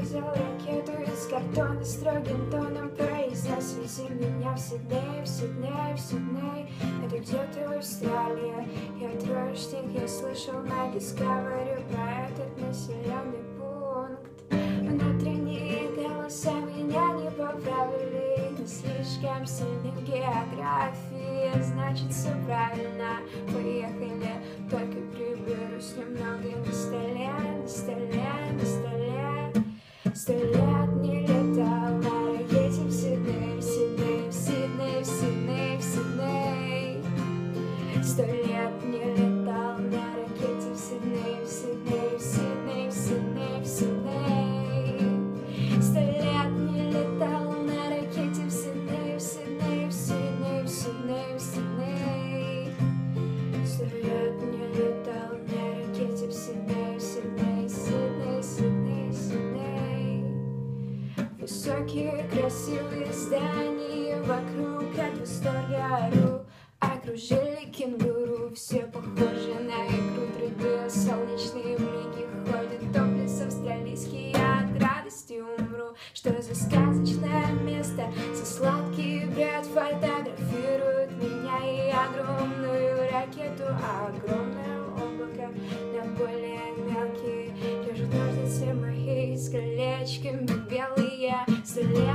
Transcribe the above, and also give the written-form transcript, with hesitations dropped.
взял ракету из картона, строгим тоном произнес: вези меня в Сидней, в Сидней, в Сидней. Это где-то в Австралии. Я троечник, я слышал на Discovery про этот населенный пункт. Внутренние голоса меня не поправили, но слишком сильны в географии. Значит, все правильно, поехали. Только приберусь немного на столе, на столе, на столе. 100 лет не летал на ракете в Сидней, в Сидней, в Сидней, в Сидней, в Сидней. 100 лет не летал на ракете в Сидней, в Сидней, в Сидней, в Сидней, в Сидней. 100 лет не летал на ракете в Сидней, в Сидней, в Сидней, в Сидней, в Сидней. 100 лет не летал на ракете в Сидней, в Сидней, Сидней, Сидней, Сидней. Высокие красивые здания вокруг от восторга ору. Окружили кенгуру, все похожи на икру 3D. Солнечные блики ходят, топлес австралийский, я от радости умру. Что за сказочное место, за сладкий бред фотографирует меня и огромную ракету, а огромное облако на более мелкие режут ножницы мои с колечками белые. 100 лет